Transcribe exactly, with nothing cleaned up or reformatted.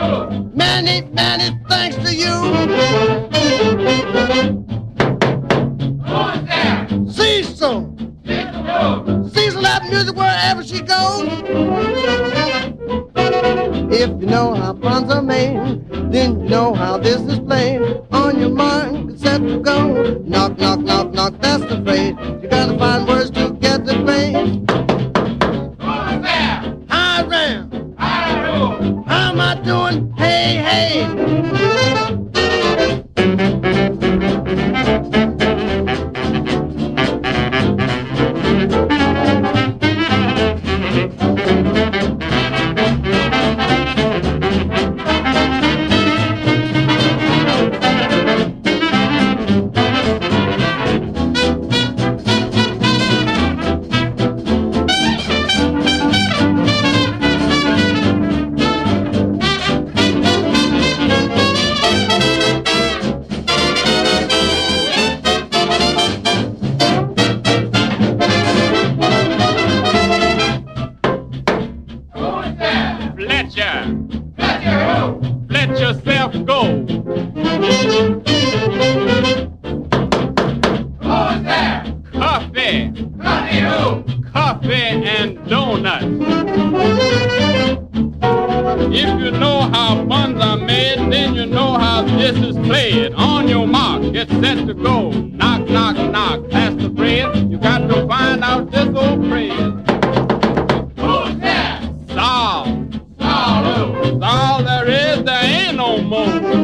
Many, many thanks to you. Who's there? Cecil. Cecil. Cecil that music wherever she goes. If you know how puns are made, then you know how this is played. On your mind, set to go. Knock, knock, knock, knock, that's the phrase. You gotta find words to get the phrase. Who's there? Hi, Ram. Hi, who? How am I doing? Hey, hey. More.